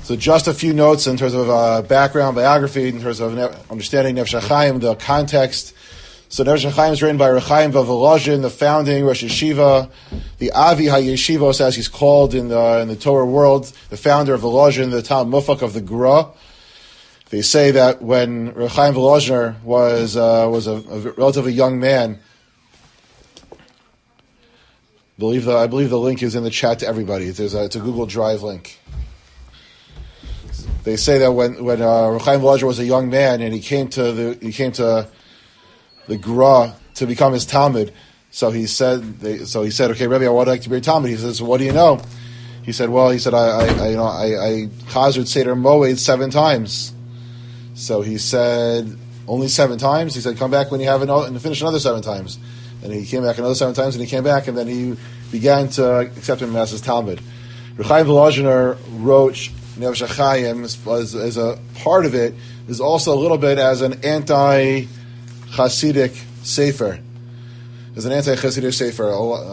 So just a few notes in terms of background, biography, in terms of understanding Nefesh HaChaim, the context. So Nefesh HaChaim is written by Rechaim Volozhin, the founding Rosh Yeshiva, the Avi HaYeshivos, as he's called in the Torah world, the founder of Volozhin, the Talmud Mufak of the Gra. They say that when Rechaim Volozhiner was a relatively young man, I believe the link is in the chat to everybody. It's a Google Drive link. They say that when Rechaim Volozhiner was a young man and he came to the Gra to become his Talmud, so he said, okay, Rebbe, I would like to be your Talmud. He says, what do you know? He said, I Chazard Seder Moed 7 times. So he said, only 7 times? He said, come back when you have and finish another 7 times. And he came back another 7 times, and he came back, and then he began to accept him as his Talmud. Rechaim Volozhiner wrote Nefesh HaChaim as a part of it, is also a little bit as an anti-Hasidic sefer. As an anti-Hasidic sefer.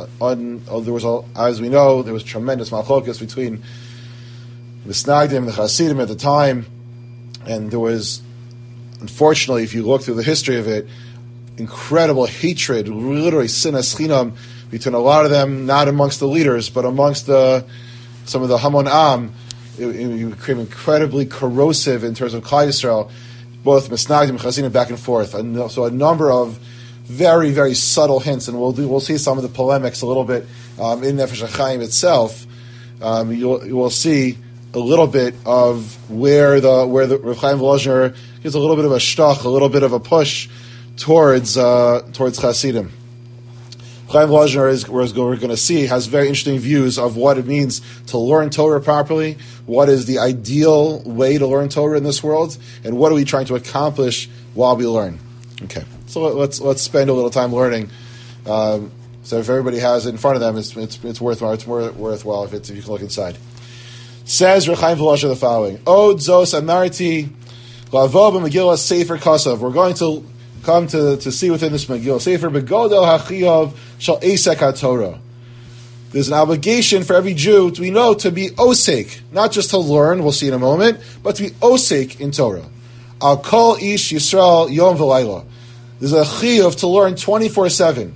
As we know, there was tremendous malchokas between the Snagdim and the Hasidim at the time, and there was, unfortunately, if you look through the history of it, incredible hatred, literally sinas chinam, between a lot of them, not amongst the leaders, but amongst some of the Hamon Am. It became incredibly corrosive in terms of Klal Yisrael, both Misnagdim and Chasidim back and forth. And so a number of very, very subtle hints, and we'll see some of the polemics a little bit in Nefesh HaChaim itself. You will see a little bit of where the Rav Chaim Volozhiner gives a little bit of a shtach, a little bit of a push towards Chasidim. Chaim Volozhiner, as we're going to see, has very interesting views of what it means to learn Torah properly, what is the ideal way to learn Torah in this world, and what are we trying to accomplish while we learn. Okay, so let's spend a little time learning. So if everybody has it in front of them, it's worthwhile. It's more worthwhile if you can look inside. Says Chaim Volozhiner the following: Od Zos Amarti Lavo b'Megillah Sefer Kasav. We're going to come to see within this Megillah Sefer Begodel Hachiyav Shal Esek HaTorah. There's an obligation for every Jew, we know, to be osek, not just to learn, we'll see in a moment, but to be osek in Torah. Al Kol Ish Yisrael Yom V'Layla. There's a chiyuv to learn 24/7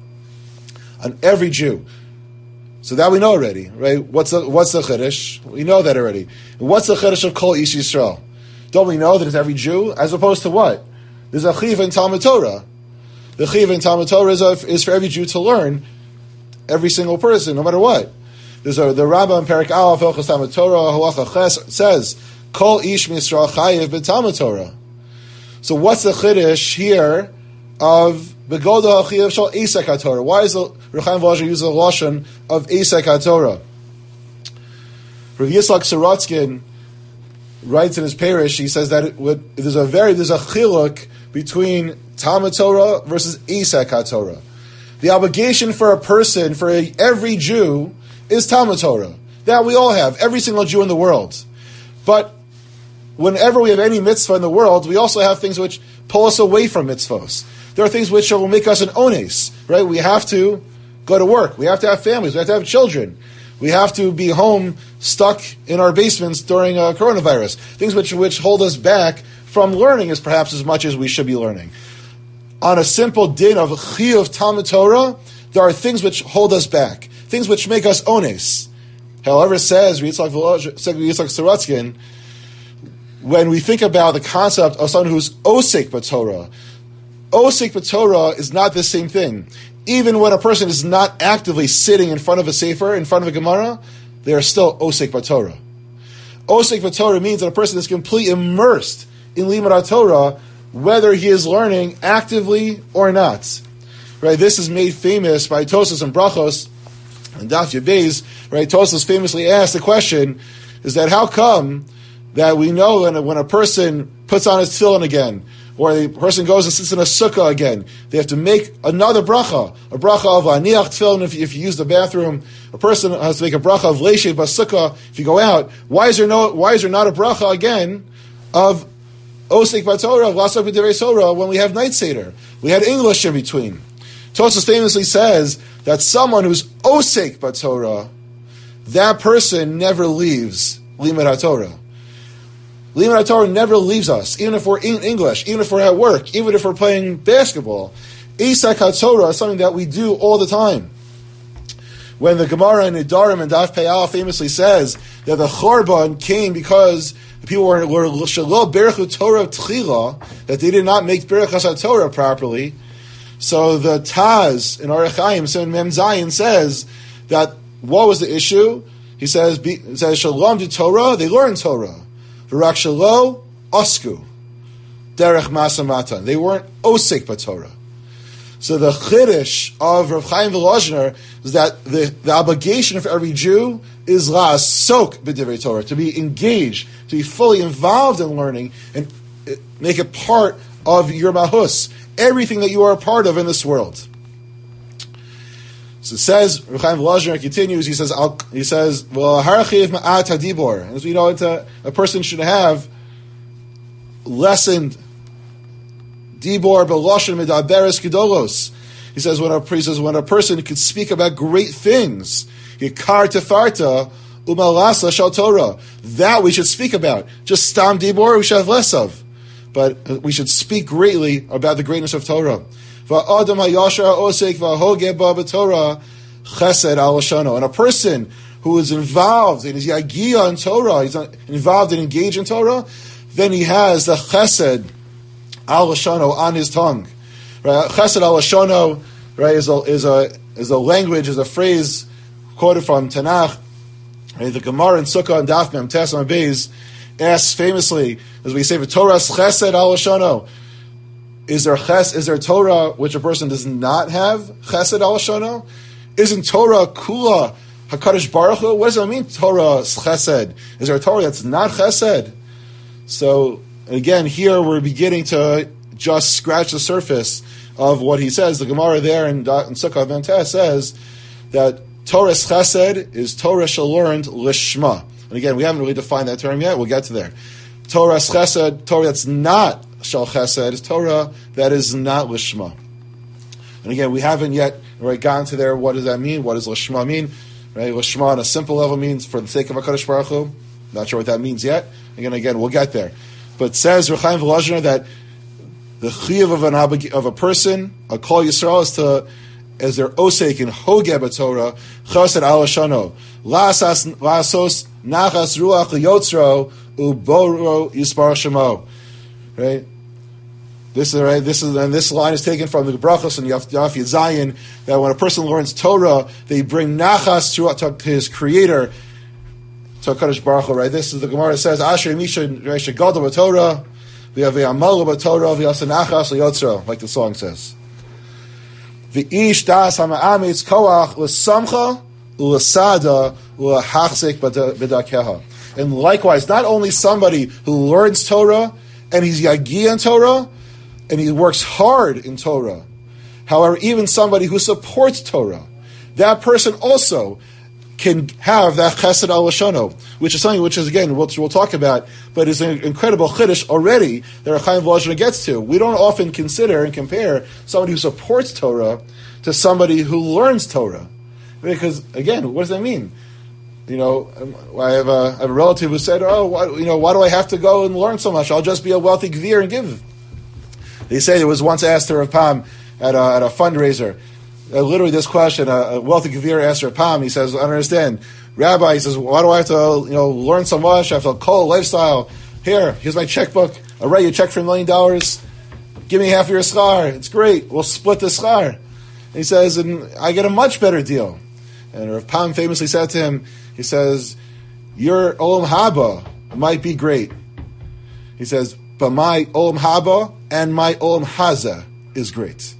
on every Jew. So that we know already, right? What's the chiddush? We know that already. And what's the chiddush of Kol Ish Yisrael? Don't we know that it's every Jew, as opposed to what? There's a chiyuv in Talmud Torah. The chiyuv in Talmud Torah is for every Jew to learn, every single person, no matter what. The Rambam in Perek Aleph Hilchos Talmud Torah Halacha Ches says, Kol Ish Misrael Chayiv b'Talmud Torah. So what's the chiddush here of Begodel Hachiyav Shal Esek HaTorah? Why is the Rechaim Volozhiner using the lashon of Esek HaTorah? Rav Yitzchak Sorotzkin writes in his parish, he says that there's a chiluk between Talmud Torah versus Esek HaTorah. The obligation for a person, for every Jew, is Talmud Torah. That we all have, every single Jew in the world. But whenever we have any mitzvah in the world, we also have things which pull us away from mitzvahs. There are things which will make us an ones, right? We have to go to work. We have to have families. We have to have children. We have to be home, stuck in our basements during coronavirus. Things which hold us back from learning as perhaps as much as we should be learning. On a simple din of chiyuv Talmud Torah, there are things which hold us back, things which make us ones. However, says Yitzchak Sorotzkin, when we think about the concept of someone who's osek b'Torah is not the same thing. Even when a person is not actively sitting in front of a sefer, in front of a Gemara, they are still osek b'Torah. Osek b'Torah means that a person is completely immersed in Limud Torah, whether he is learning actively or not. Right? This is made famous by Tosas and Brachos and Daf Yebez. Right? Tosas famously asked the question, is that how come that we know when a person puts on his tefillin again, or the person goes and sits in a sukkah again, they have to make another bracha, a bracha of aniach tefillin if you use the bathroom. A person has to make a bracha of leishev basukkah if you go out. Why is there not a bracha again of osek b'Torah, of lasok b'divrei Torah when we have night seder? We had English in between. Tosfos famously says that someone who's osek b'Torah, that person never leaves limud HaTorah. Limud Torah never leaves us, even if we're in English, even if we're at work, even if we're playing basketball. Isak HaTorah is something that we do all the time. When the Gemara in Nidarim and Daf Peyal famously says that the Chorban came because the people were Shalom Berechu Torah Tchila, that they did not make Berechas HaTorah properly. So the Taz in Orach Chaim, so in Mem Zayin, says that what was the issue? He says Shalom to Torah, they learned Torah. V'rak Shalom Osku Derech Masamatan. They weren't Osek B'Torah. So the chiddush of Rav Chaim Volozhiner is that the obligation for every Jew is la'asok b'divrei Torah, to be engaged, to be fully involved in learning, and make it part of your mahus, everything that you are a part of in this world. So it says, Rav Chaim Volozhiner continues, he says, well, harachiv ma'at hadibor. As we know, a person should have lessened Dibor beloshen medaberes gedolos. He says when a person could speak about great things, yikar tefarta umalasa shal Torah, that we should speak about. Just stam dibor we should have less of, but we should speak greatly about the greatness of Torah. Va'adam hayashar osek va'hoge ba b'Torah chesed al lashano. And a person who is involved in his yagia in Torah, he's involved and engaged in Torah, then he has the chesed al lashano on his tongue, right? Chesed al lashano, right, is a language, is a phrase quoted from Tanakh. Right? The Gemara in Sukkah and Daf Mem Tes Amud Beis asks famously, as we say, "Torah's chesed al lashano." Is there Torah which a person does not have chesed al lashano? Isn't Torah kula Hakadosh Baruch Hu? What does that mean? Torah's chesed. Is there a Torah that's not chesed? So. Again, here we're beginning to just scratch the surface of what he says. The Gemara there in Sukkah Mem Tes says that Torah's chesed is Torah shall learned lishma. And again, we haven't really defined that term yet. We'll get to there. Torah's chesed, Torah that's not shal chesed, is Torah that is not lishma. And again, we haven't yet gotten to there. What does that mean? What does lishma mean? Right? Lishma on a simple level means for the sake of HaKadosh Baruch Hu. Not sure what that means yet. Again, we'll get there. But says Rav Chaim Volozhiner that the chiyuv of a person, a kol Yisrael, is to, as their osek in hogeh b'Torah, chesed al lashano, la'asos nachas ruach liyotzro uboro yispar shemo. Right. This line is taken from the brachos and Yaf Yud Zayin, that when a person learns Torah, they bring nachas to his Creator, to HaKadosh Baruch Hu, right? This is the Gemara says, Asher Misha Gadol b'Torah, v'Amalu b'Torah, v'Yasanachas l'Yotzro, like the song says. V'ish das ha'ma'amitz koach l'samcha u'l'sada u'l'hachzik b'dakeha. And likewise, not only somebody who learns Torah, and he's yagi in Torah, and he works hard in Torah. However, even somebody who supports Torah, that person also can have that chesed al lashano, which is something which is, again, we'll talk about, but is an incredible chiddush already that Rav Chaim Volozhiner gets to. We don't often consider and compare somebody who supports Torah to somebody who learns Torah. Because, again, what does that mean? I have a relative who said, why do I have to go and learn so much? I'll just be a wealthy gvir and give. They say there was once asked to Rav Pam at a fundraiser, literally this question, a wealthy gvir asked Rav Pam, he says, I don't understand. Rabbi, he says, why do I have to, learn so much? I have to call a lifestyle. Here's my checkbook. I'll write you a check for $1 million. Give me half of your schar. It's great. We'll split the schar. And he says, and I get a much better deal. And Rav Pam famously said to him, he says, your olam haba might be great. He says, but my olam haba and my olam haza is great.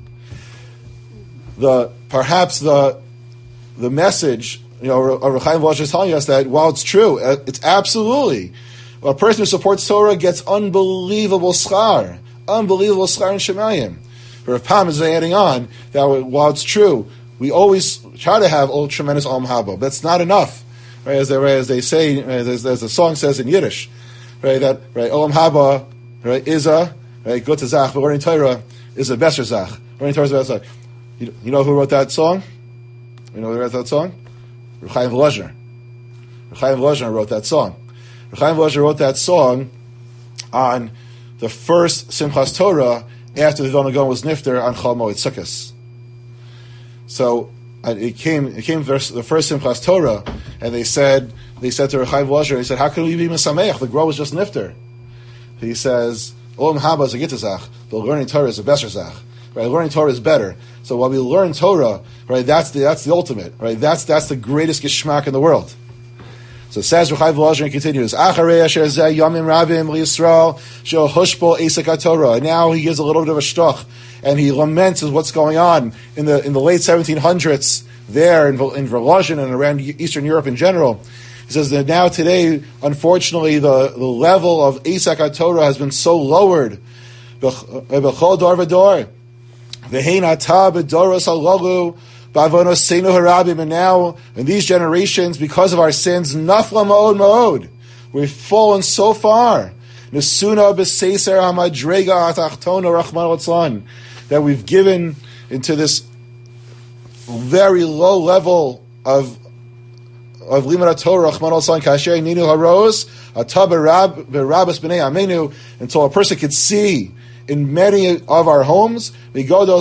Perhaps the message, Rav Chaim Volozhiner is telling us that while it's true, it's absolutely, a person who supports Torah gets unbelievable schar in Shemayim. Rav Pam is adding on that while it's true, we always try to have tremendous olam haba. That's not enough, right? As they say, as the song says in Yiddish, right? That olam haba, right, is a good zach, but learning Torah is a better zach. Learning Torah is a better zach. You know who wrote that song? You know who wrote that song? Rav Chaim Volozhiner. Rav Chaim Volozhiner wrote that song. Rav Chaim Volozhiner wrote that song on the first Simchas Torah after the Vilna Gaon was nifter on Chol Moed Sukkos. So it came the first Simchas Torah, and they said to Rechaim Volozhin, he said, how can we be Mesameach? The Gra was just nifter. He says, Olam Haba is a Gittazach. The learning Torah is a Besser Zach. Right? Learning Torah is better. So while we learn Torah, right, that's the ultimate. Right? That's the greatest geschmack in the world. So it says, Rechaim Volozhin continues, Acharei asher zeh yamim rabim liYisrael shel hushbo esek haTorah. And now he gives a little bit of a shtoch, and he laments what's going on in the late 1700s there in Volozhin and around Eastern Europe in general. He says that now today, unfortunately, the level of esek haTorah has been so lowered. B'chol dor v'dor, v'hein atah b'doros halalu. And now, in these generations, because of our sins, nafla ma'od ma'od, we've fallen so far. Nesuna b'seiser hamadrega atachtona rachman litzlan, that we've given into this very low level of limud Torah rachman litzlan kasher ninu haros atah berabas b'nei amenu, until a person could see in many of our homes, because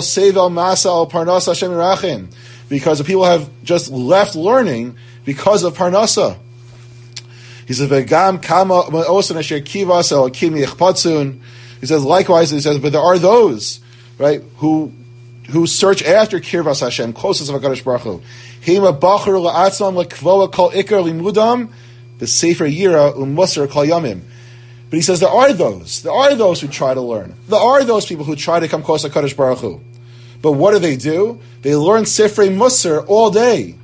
the people have just left learning because of Parnasa. He says, he says, likewise, he says, but there are those, right, who search after Kirvas Hashem, closest of HaKadosh Baruch Hu. Hima bachar la'atzam lekvoa kol ikar limudam, the sefer yira u'musar kol yamim. But he says there are those who try to learn. There are those people who try to come close to HaKadosh Baruch Hu. But what do? They learn Sifrei Musar all day.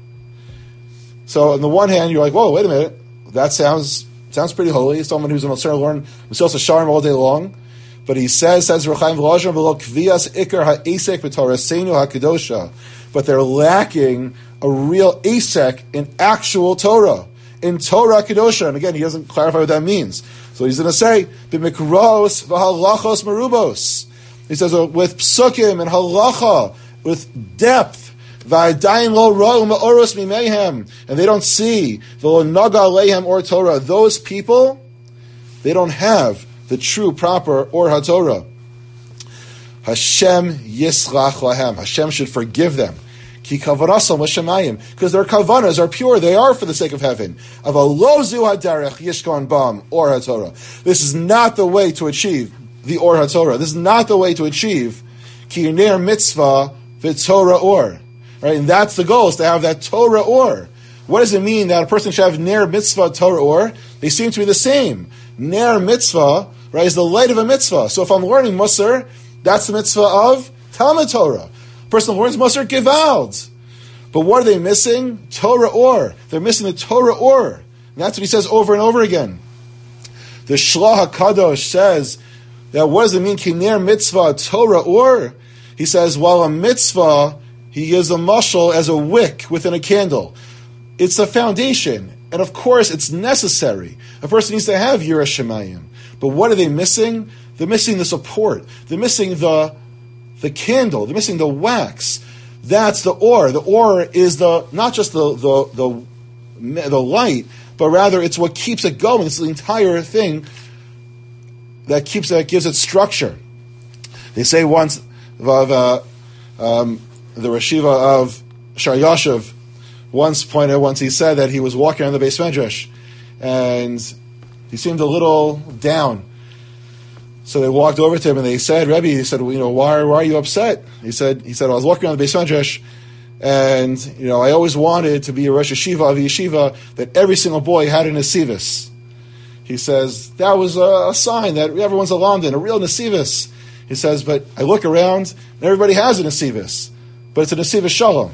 So on the one hand, you're like, whoa, wait a minute. That sounds pretty holy. Someone who's going to learn Mesilas Yesharim all day long. But he says Rechaim Volozhin, v'lo kvias ikar ha'esek b'toraseinu ha'kedosha. But they're lacking a real asek in actual Torah. In Torah Kedosha. And again, he doesn't clarify what that means. So he's going to say, b'mikros v'halachos merubos. He says, with psukim and halacha, with depth, v'adayin lo ra'u ma'oros mimehem, and they don't see, v'lo naga aleihem or Torah. Those people, they don't have the true, proper or HaTorah. Hashem yislach lahem. Hashem should forgive them. Ki kavanasam l'shamayim, because their kavanas are pure. They are for the sake of heaven. Avalozu haderech yishkon bam or HaTorah. This is not the way to achieve the or HaTorah. This is not the way to achieve ki yiner mitzvah v'Torah or. Right, and that's the goal, is to have that Torah or. What does it mean that a person should have ner mitzvah Torah or? They seem to be the same. Ner mitzvah, right, is the light of a mitzvah. So if I'm learning Musar, that's the mitzvah of Talmud Torah. Person learns Musar Gevald. But what are they missing? Torah or. They're missing the Torah or. And that's what he says over and over again. The Shlah HaKadosh says that what does it mean, Kiner mitzvah Torah or? He says, while a mitzvah, he gives a mashal as a wick within a candle. It's the foundation. And of course, it's necessary. A person needs to have Yirah Shemayim. But what are they missing? They're missing the support. They're missing the candle. They're missing the wax. That's the or. The or is not just the light, but rather it's what keeps it going. It's the entire thing that gives it structure. They say once the Rashiva of Shar Yashav once he said that he was walking around the Beis Medrash and he seemed a little down. So they walked over to him and they said, Rebbe, he said, why are you upset? He said, I was walking around the Beis Medrash and, I always wanted to be a Rosh Yeshiva of a yeshiva that every single boy had a Nesivis. He says, that was a sign that everyone's a Lamdan, a real Nesivis. He says, but I look around and everybody has a Nesivis, but it's a Nesivis Shalom.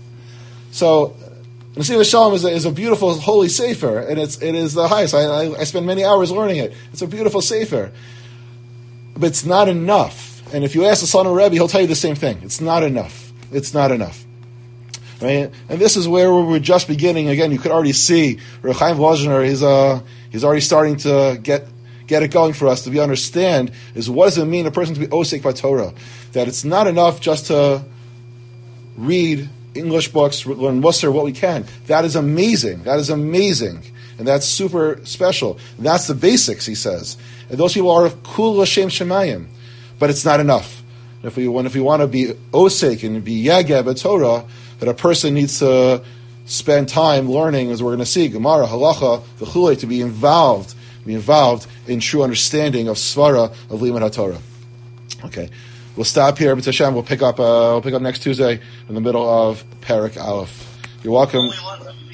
So, Nesivis Shalom is a beautiful, holy sefer, and it is the highest. I spend many hours learning it. It's a beautiful sefer. But it's not enough. And if you ask the son of Rebbe, he'll tell you the same thing. It's not enough. It's not enough. Right? And this is where we're just beginning. Again, you could already see Rechaim Volozhin, he's already starting to get it going for us, to understand is what does it mean a person to be osek by Torah? That it's not enough just to read English books, learn Musar, what we can. That is amazing. That is amazing. And that's super special. And that's the basics, he says. And those people are kul l'shem shemayim. But it's not enough. If we want to be osek and be yageh Torah, that a person needs to spend time learning, as we're going to see, Gemara, Halacha, v'chulei, to be involved in true understanding of Svara, of Limud HaTorah. Okay, we'll stop here. B'tz Hashem, we'll pick up next Tuesday in the middle of Perek Aleph. You're welcome.